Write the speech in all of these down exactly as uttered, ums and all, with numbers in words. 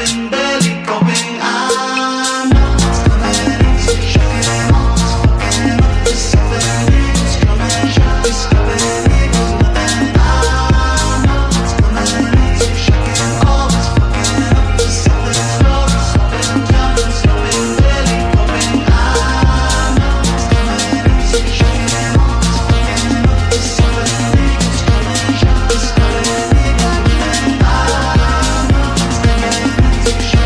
Show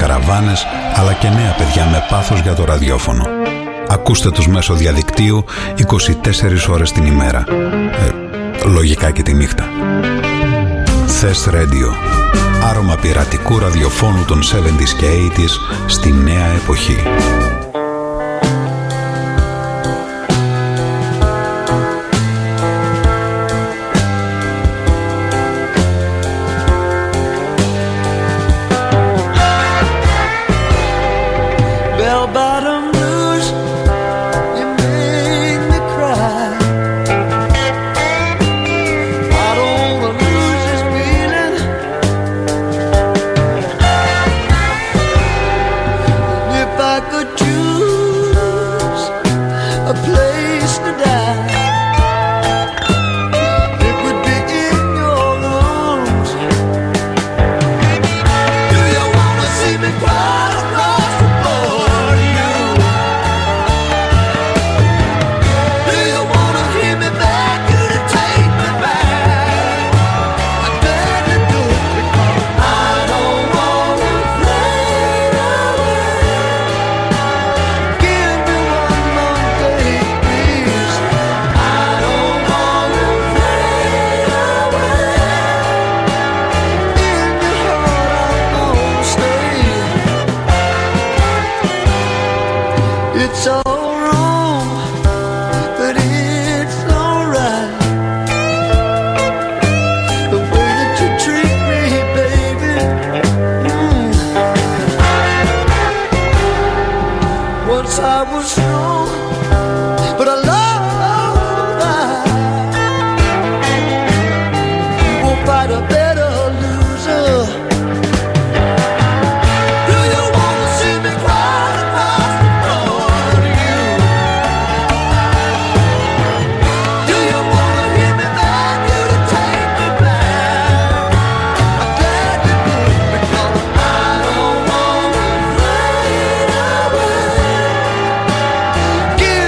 καραβάνες, αλλά και νέα παιδιά με πάθος για το ραδιόφωνο. Ακούστε τους μέσω διαδικτύου είκοσι τέσσερις ώρες την ημέρα. Ε, λογικά και τη νύχτα. Thest Radio. Άρωμα πειρατικού ραδιοφώνου των εβδομήντα και ογδόντα στη νέα εποχή. Give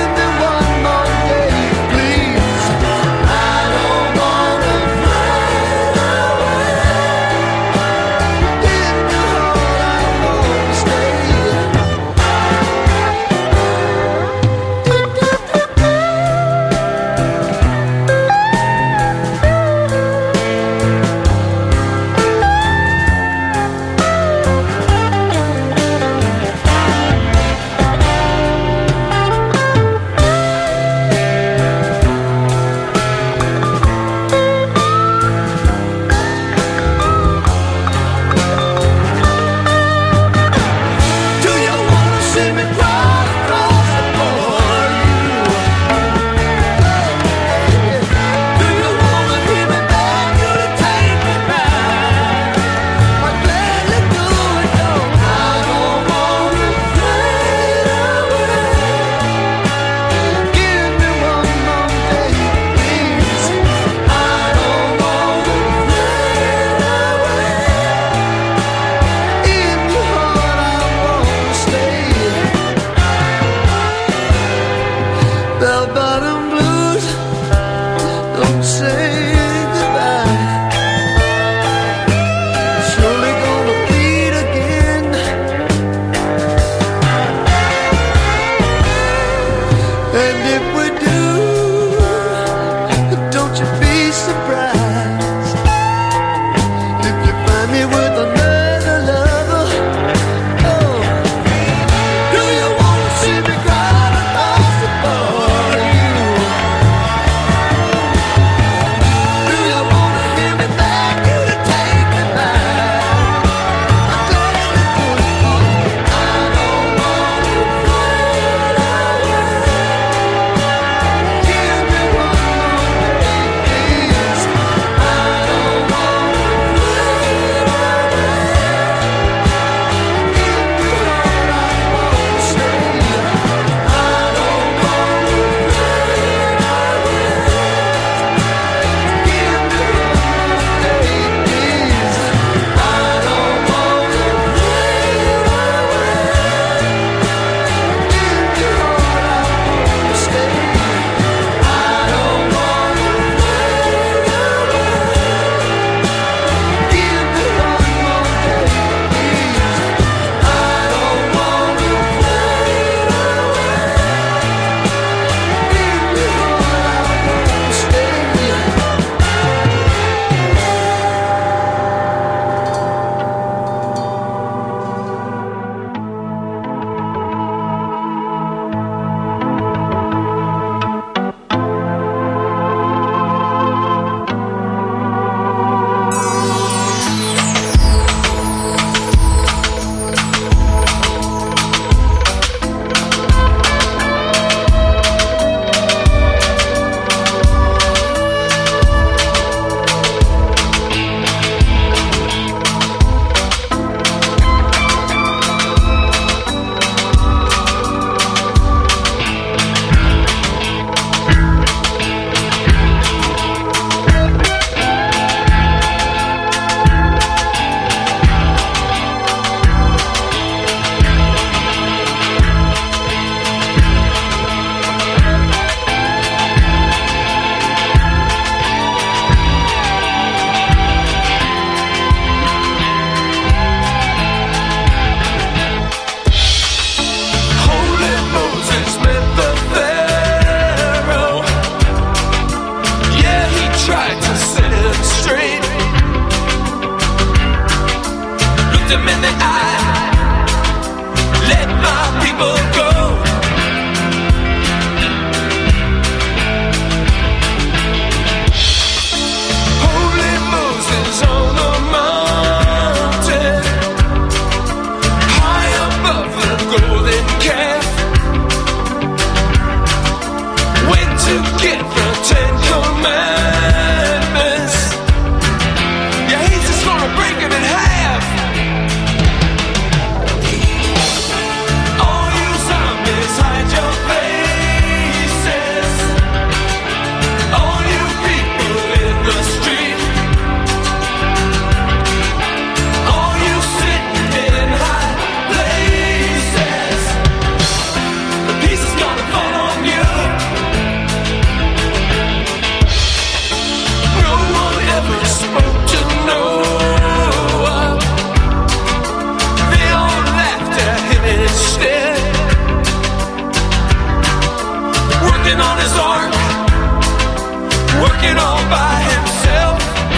working all by himself.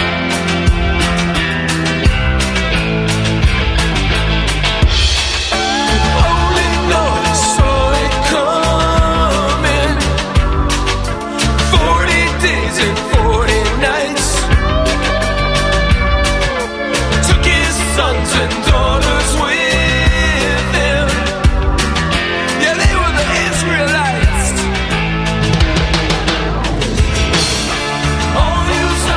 Only Noah saw it coming. Forty days and forty nights. Took his sons and daughters with him. Yeah, they were the Israelites. All you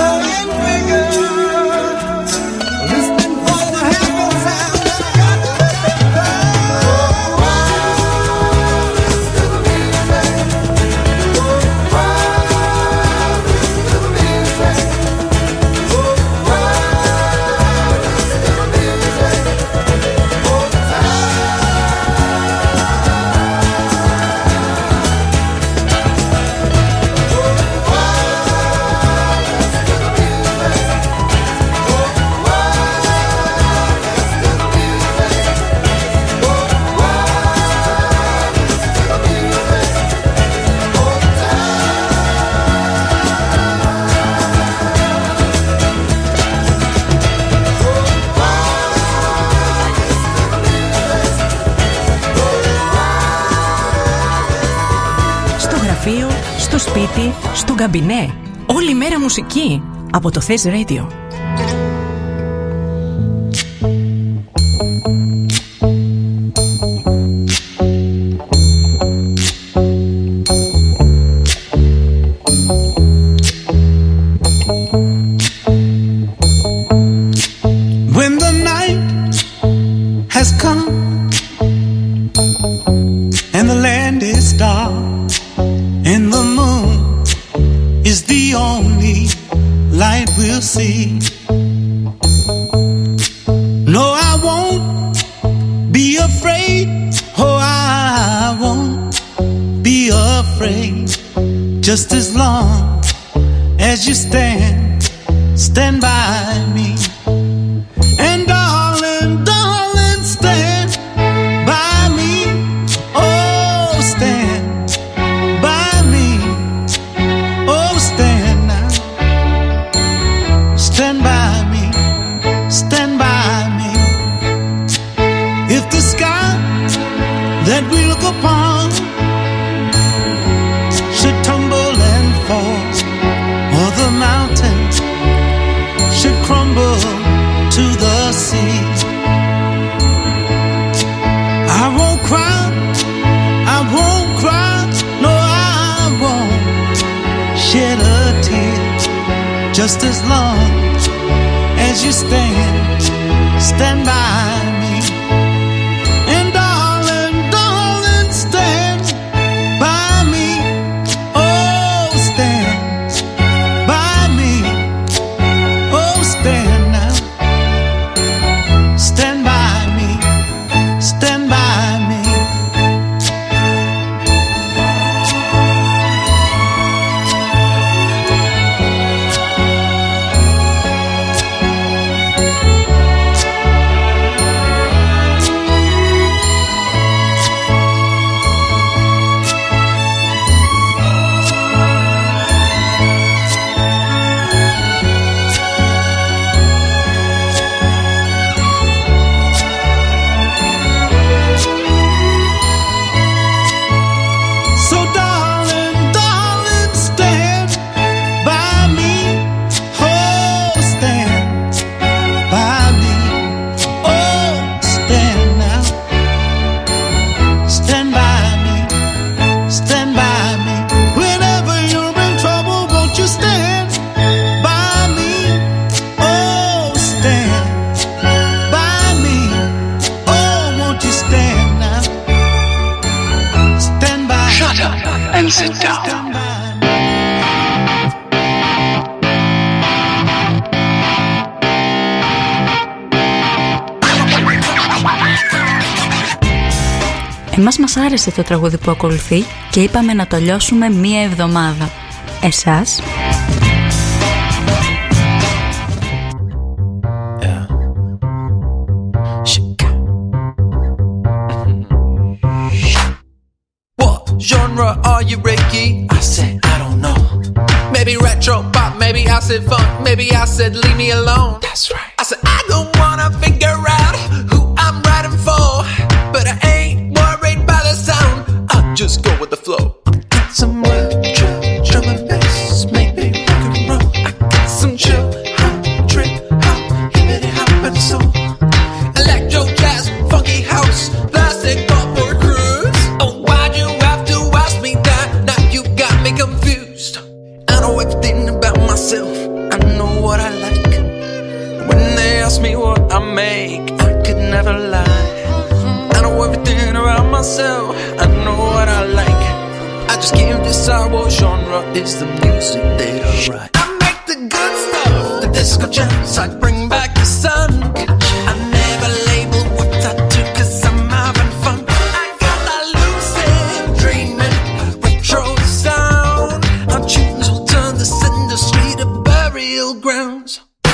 στο σπίτι, στο καμπινέ. Όλη μέρα μουσική από το Thess Radio. When the night has come and the land is dark and the moon is the only light we'll see. No, I won't be afraid. Oh, I won't be afraid. Just as long as you stand, stand by me. And darling, darling, stand by me. Oh, stand by me. Oh, stand now. Stand by me. Stand by me. If the sky that we look upon should tumble and fall, or the mountains should crumble to the sea, I won't cry, I won't cry, no, I won't shed a tear. Just as long as you stand, stand by me. And darling, darling, stand by me. Oh, stand by me. Oh, stand now. Stand by me. Stand by me. So darling, darling, stand by me. Oh, stand by me. Oh, stand now. Stand by me. Stand by me. Whenever you're in trouble, won't you stand by me? Oh, stand by me. Oh, won't you stand now? Stand by. Shut up and sit down. Stand by me. Εμάς μας άρεσε το τραγούδι που ακολουθεί και είπαμε να το λιώσουμε μία εβδομάδα. Εσάς? Yeah. Shit. What genre are you, Ricky? I said, I don't know. Maybe retro pop, maybe acid funk, maybe I said leave me alone. That's right. I said I don't wanna figure out who I'm writing for, but I ain't worried by the sound. I'll just go with the flow. Got some retro drum and bass, maybe rock and roll. I got some chill, hop, trip, hop, hippity hop and soul. Electro jazz, funky house, plastic pop or cruise. Oh, why'd you have to ask me that? Now you got me confused. I know everything about myself. I know make. I could never lie. I know everything about myself. I know what I like. I just can't decide what genre is the music that I write. I make the good stuff, the disco jams. I bring back the sun. I never label what I do, cause I'm having fun. I got that lucid dreaming, retro sound. Our tunes will turn this industry to burial grounds.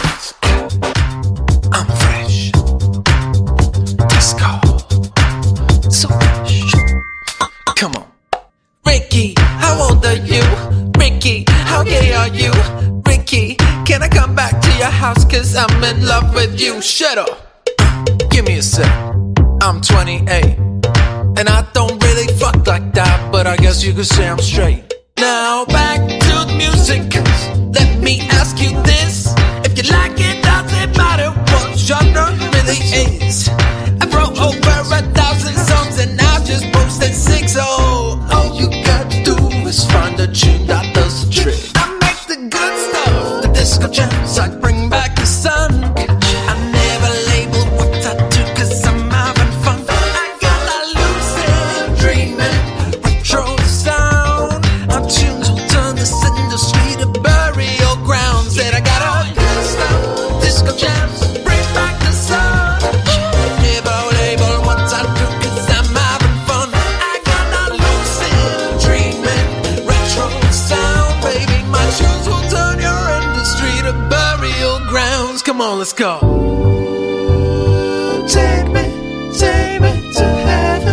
I'm fresh. Disco. So fresh. Come on. Ricky, how old are you? Ricky, how gay are you? Ricky, can I come back to your house cause I'm in love with you? Shut up. Give me a sec. I'm twenty-eight and I don't really fuck like that, but I guess you could say I'm straight. Now back to the music. Let me ask you this. If you like it, doesn't matter what genre it really is. I wrote over a thousand songs and I just posted six. Oh, all you gotta do is find a tune that does the trick. I make the good stuff, the disco jams. I bring back the sun. I never label what I do cause I'm having fun. I got that lucid dreaming, retro sound. Our tunes will turn this industry to burial grounds. And I got all good stuff, disco jams. Bring back the sun. Never label what I do cause I'm having fun. I got that lucid dreaming, retro sound. Baby, my tunes will turn your industry to burial grounds. Come on, let's go. Take me, take me to heaven.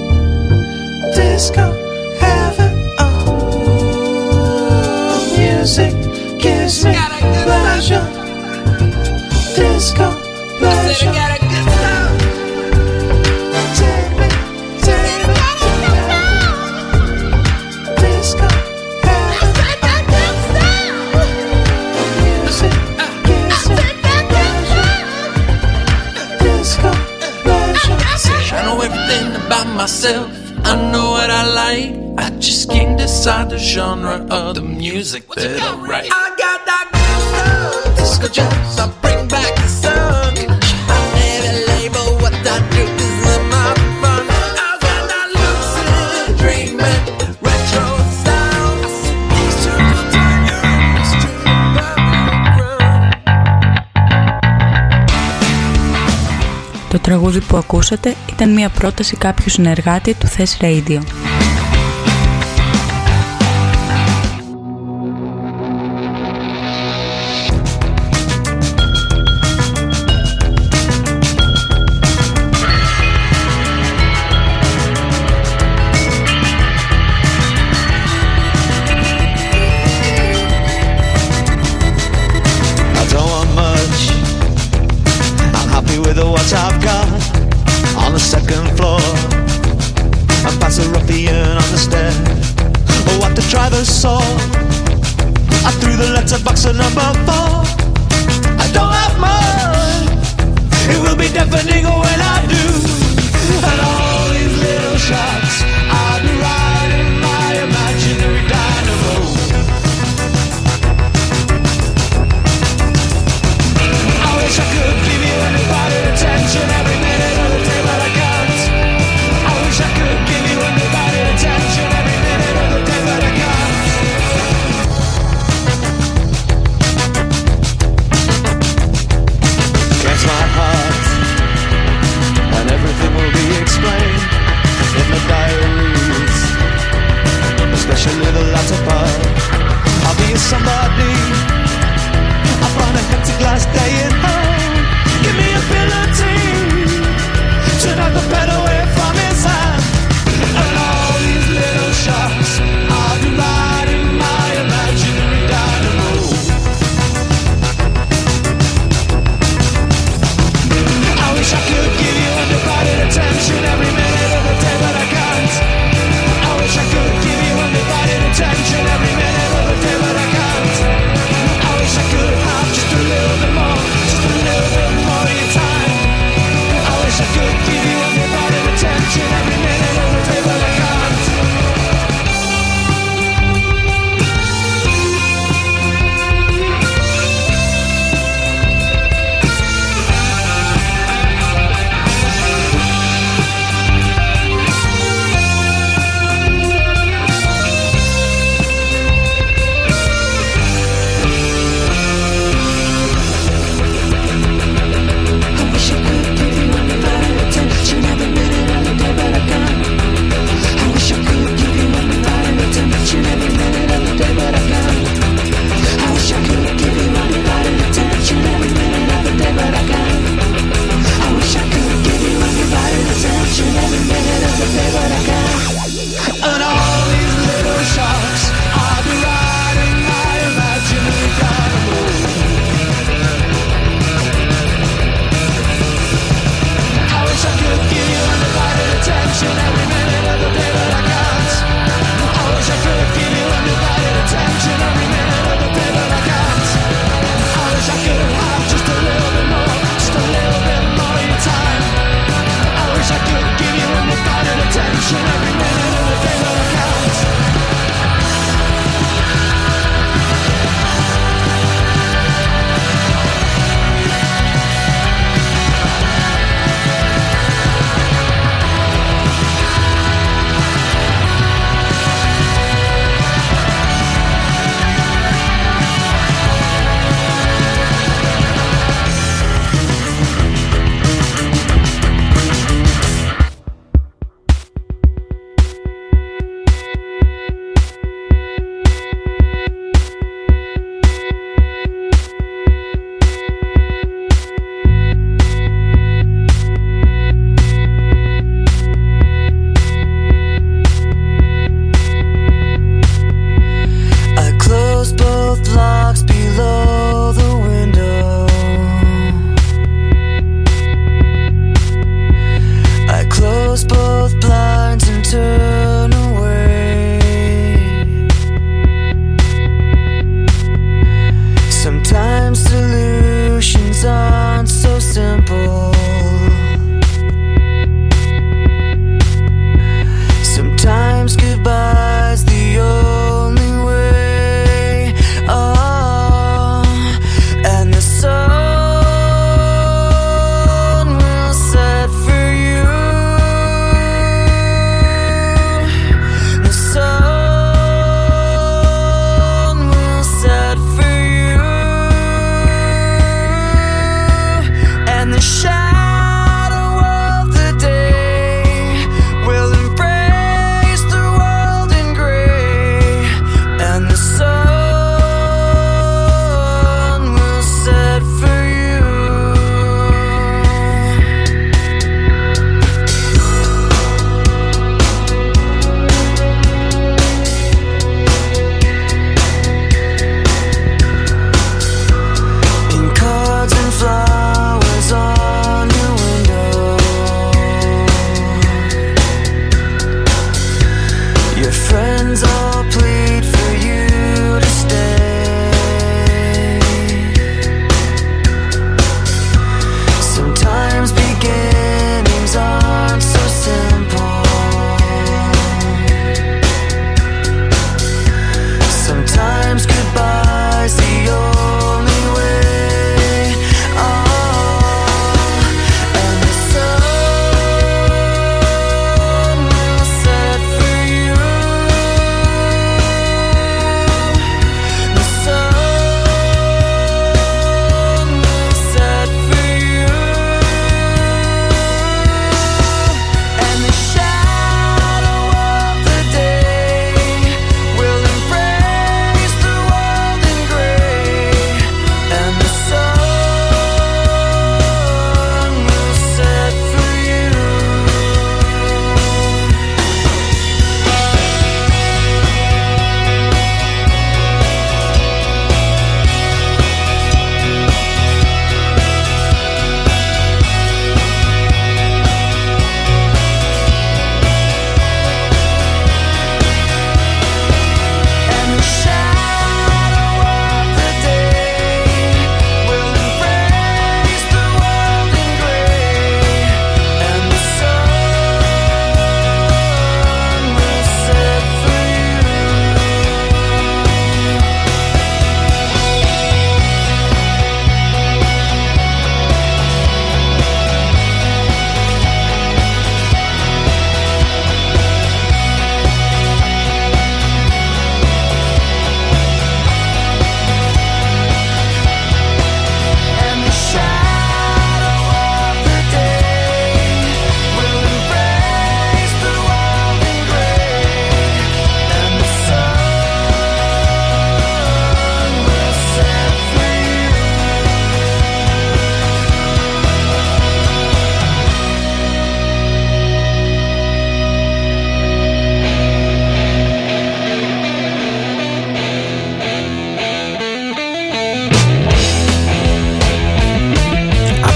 Disco heaven. Oh, music gives me pleasure. Disco pleasure. Take me, take me to heaven. Disco heaven. Music gives me pleasure. Disco pleasure. I know everything about myself. I know what I like. I just can't decide the genre of the music that I write. I got that good stuff, disco jams. I bring back the sun. I never label what I do cause I'm having fun. I got that lucid dreaming, retro sound. These tunes will turn your industry to burial ground. Το τραγούδι που ακούσατε ήταν μια πρόταση κάποιου συνεργάτη του Thess Radio. I've got on the second floor, and past a ruffian on the stair. Oh, what the driver saw, I threw the letterbox at number four. I don't have much, it will be deafening when I do. And all these little shots I'll be riding my imaginary dynamo. I wish I could give you anybody attention every minute of the day, but I can't. I wish I could give you anybody attention every minute of the day, but I can't.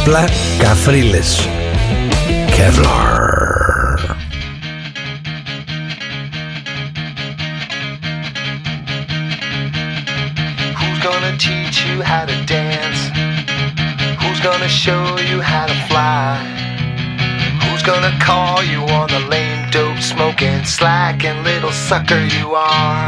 Απλά καφρίλες. Kevlar. Who's gonna teach you how to dance? Who's gonna show you how to fly? Who's gonna call you on the lame dope smoking slacking little sucker you are?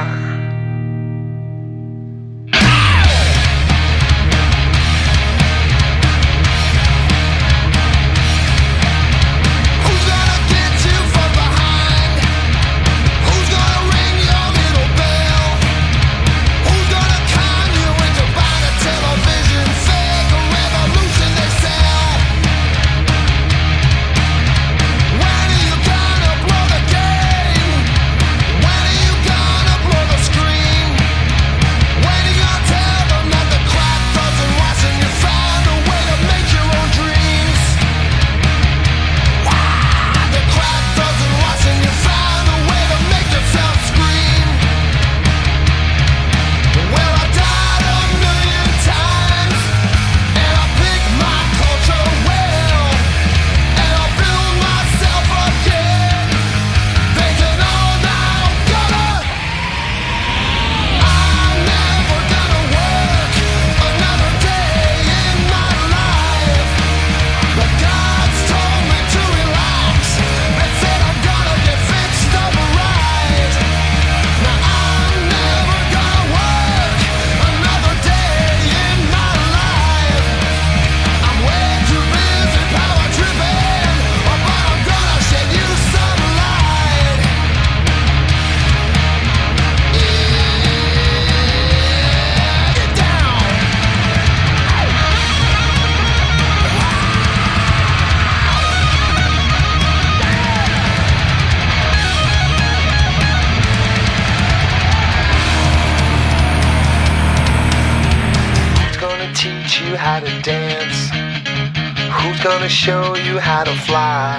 Show you how to fly.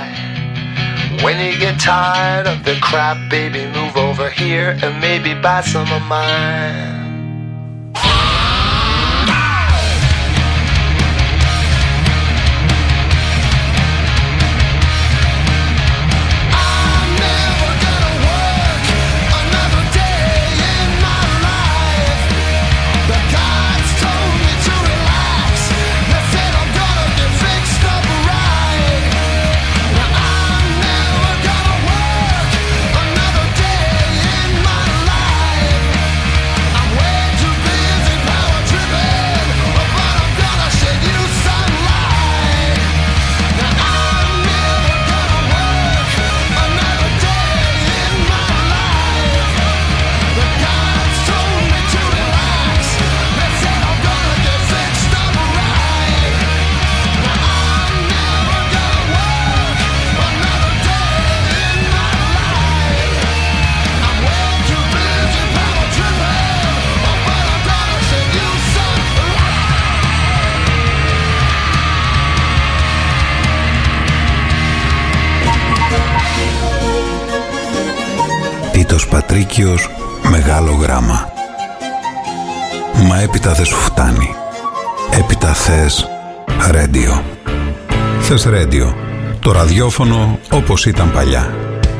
When you get tired of the crap, baby, move over here and maybe buy some of mine. Τίτος Πατρίκιος, μεγάλο γράμμα. Μα έπειτα δεν σου φτάνει. Έπειτα θες ρέντιο. Θες ρέντιο. Το ραδιόφωνο όπως ήταν παλιά.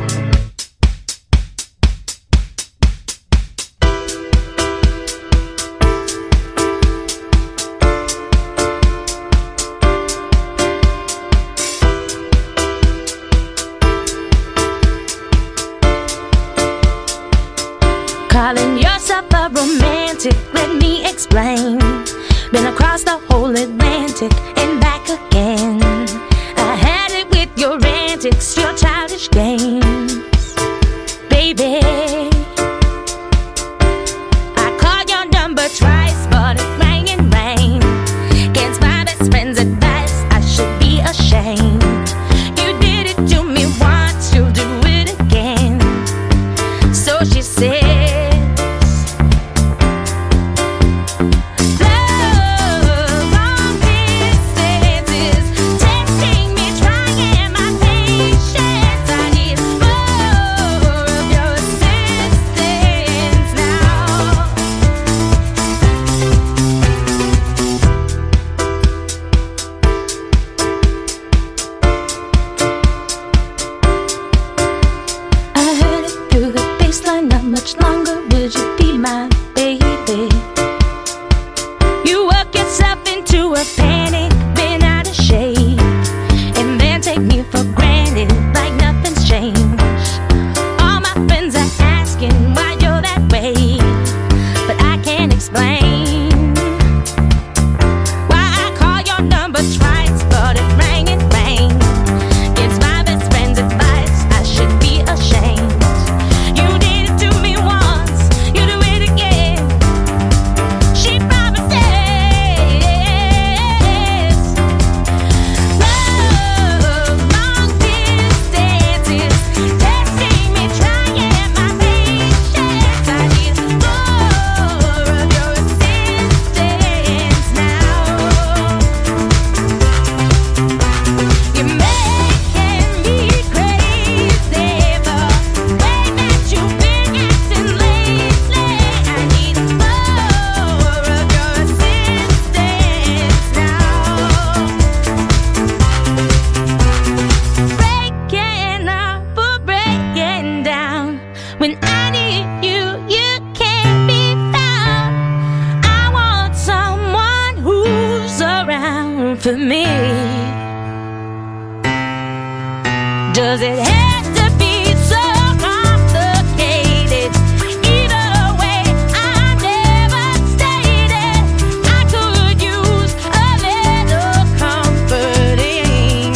Calling yourself a romantic, let me explain. Been across the whole Atlantic and back again. I had it with your antics, your childish games. Baby, I called your number twice, but it rang and rang. Against my best friend's advice, I should be ashamed. You did it to me once, you'll do it again. So she said, love on this a penny, been out of shape, and then take me for granted like nothing's changed. All my friends are asking why you're that way, but I can't explain why I call your number twice, but it rang and rang. It's my best friend's advice, I should be ashamed. You did it to me once, you do it again. She promises love, long distances, testing me, trying my patience. I need more of your assistance now. You're making me crazy the way that you've been acting lately. I need more of your assistance now. Breaking up or breaking down. When I need you, you can't be found. I want someone who's around for me. Does it have to be so complicated? Either way, I'm devastated. I could use a little comforting.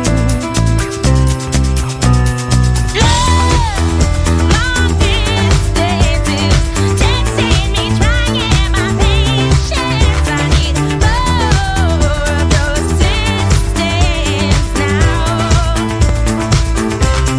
Love, long distances, texting me, trying my patience. I need more of your assistance now.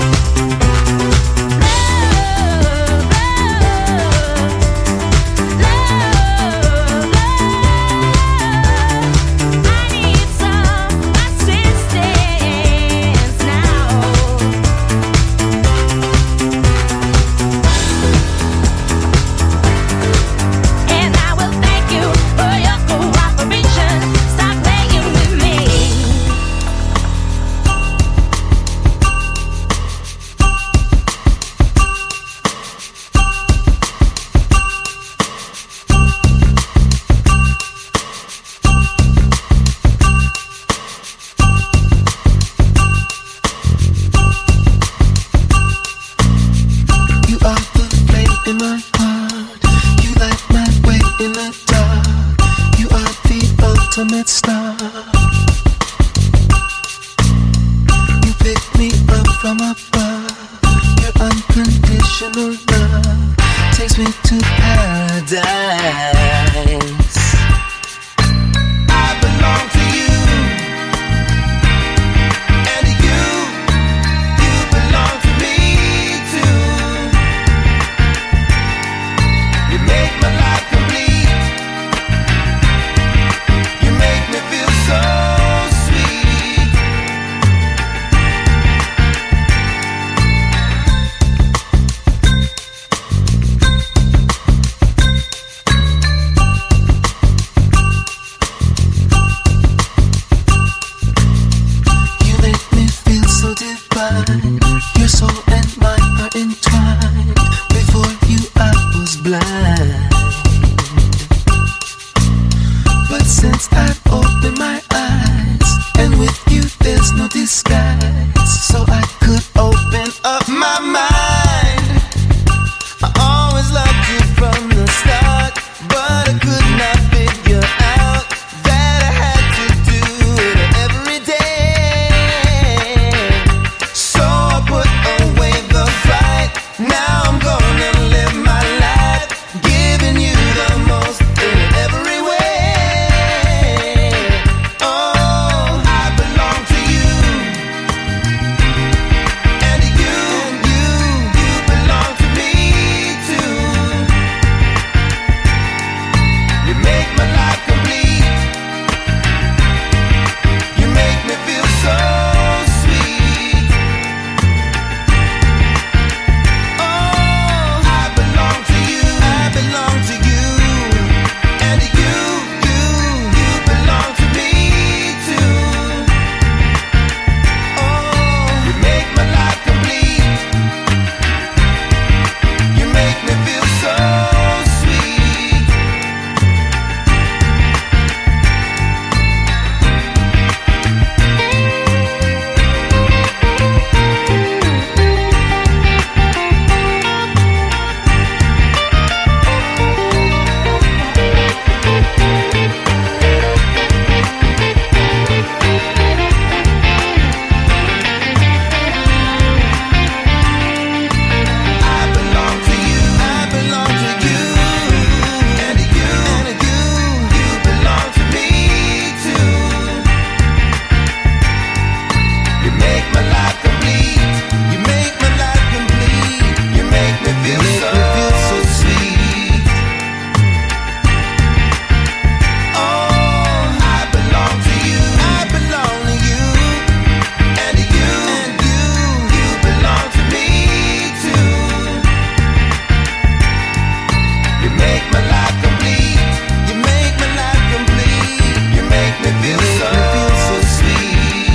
feel so, feel so sweet.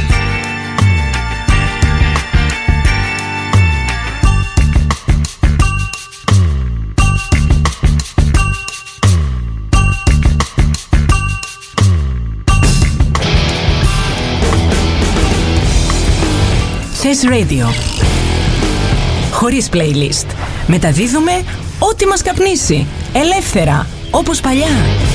Θες Radio. Χωρίς playlist. Μεταδίδουμε ό,τι μας καπνίσει. Ελεύθερα, όπως παλιά.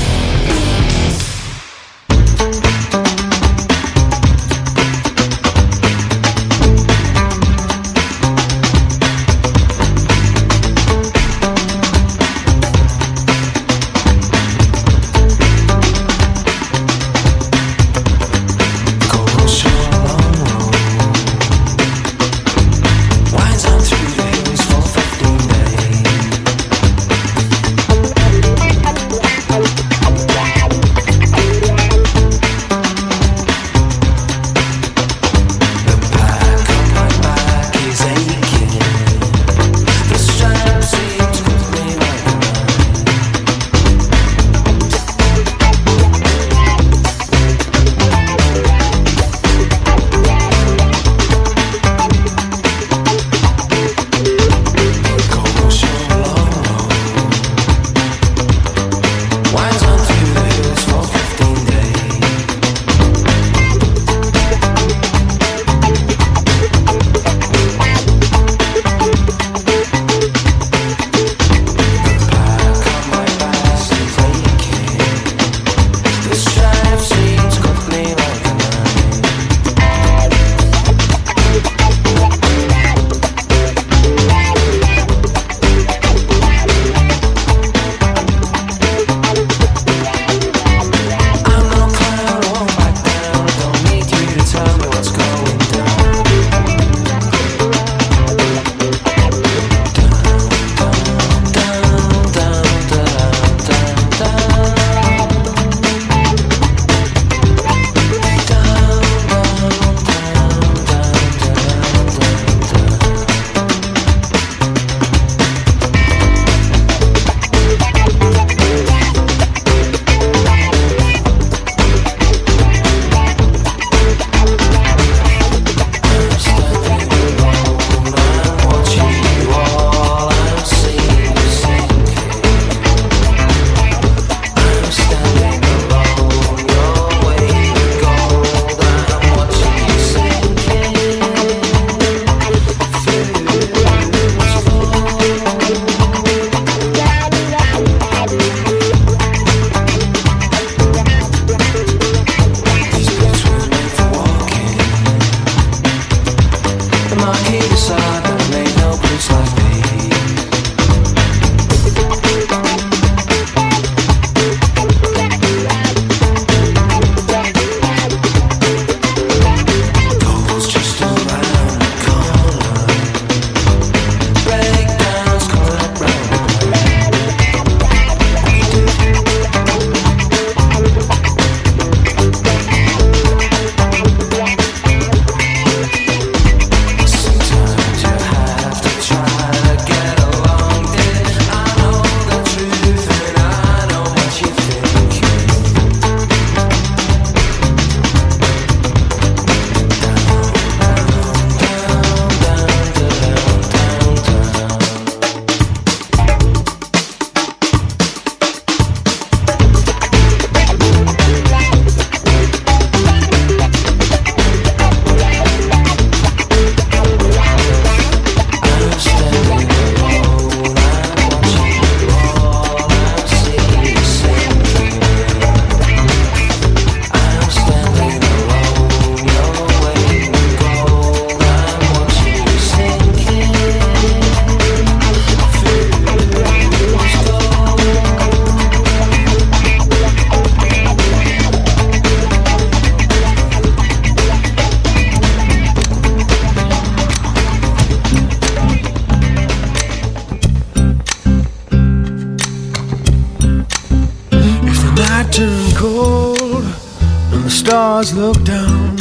turn cold and the stars look down,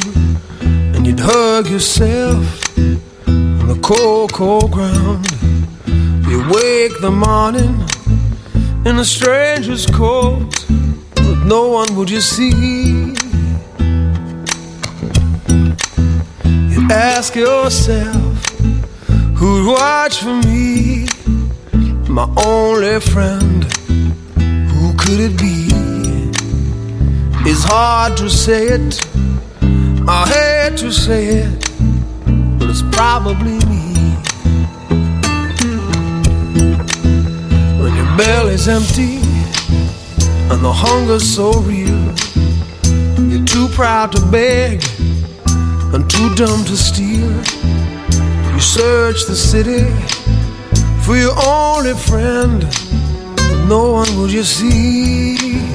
and you'd hug yourself on the cold, cold ground. You wake the morning in a stranger's coat, but no one would you see. Ask yourself, who'd watch for me? My only friend, who could it be? It's hard to say it, I hate to say it, but it's probably me. When your belly's empty and the hunger's so real, you're too proud to beg and too dumb to steal. You search the city for your only friend, but no one will you see.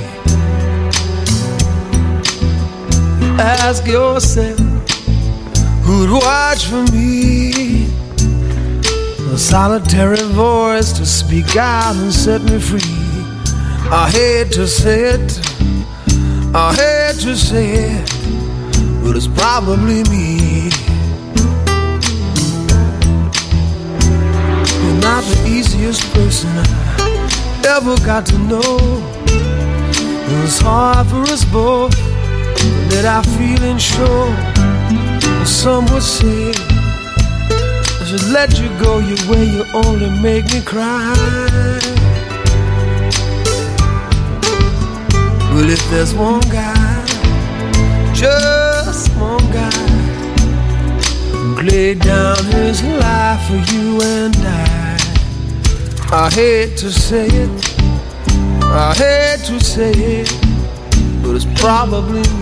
Ask yourself, who'd watch for me? A solitary voice to speak out and set me free. I hate to say it, I hate to say it, but it's probably me. You're not the easiest person I ever got to know. It was hard for us both, that I feeling sure. Some would say I should let you go your way, you only make me cry. Well, if there's one guy, just one guy, who laid down his life for you and I, I hate to say it, I hate to say it, but it's probably me.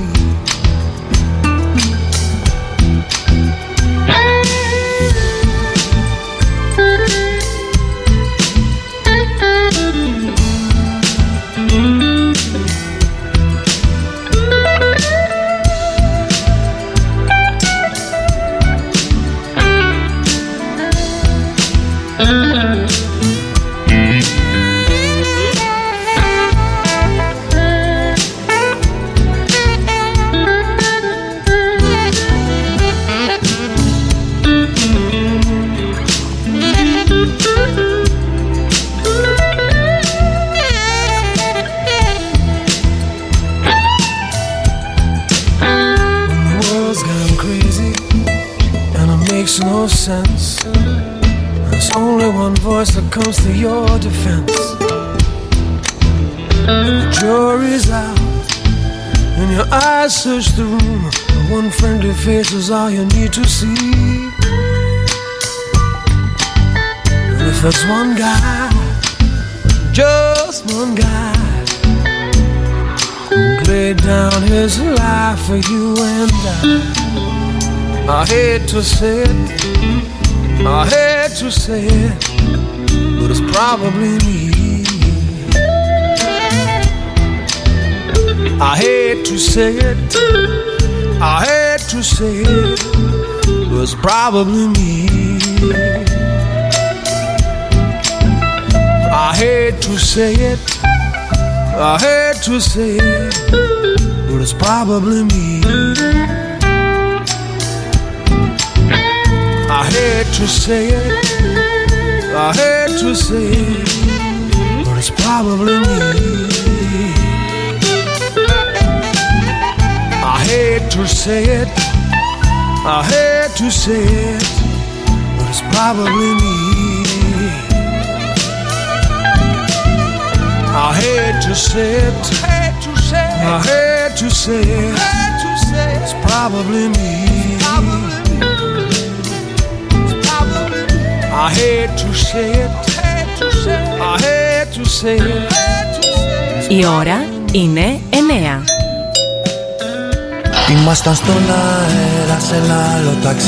No sense. There's only one voice that comes to your defense. The jury's out and your eyes search the room. One friendly face is all you need to see. And if there's one guy, just one guy, who laid down his life for you and I, I hate to say it, I hate to say it, but it's probably me. I hate to say it, I hate to say it, but it's probably me. I hate to say it, I hate to say it, but it's probably me. I hate to say it, I hate to say it, but it's probably me. I hate to say it, I hate to say it, but it's probably me. I hate to say it, I hate to say it, it's probably me. I hate to say it, I hate to say it. Η ώρα είναι εννέα. Ήμασταν στον αέρα σε ένα άλλο ταξί.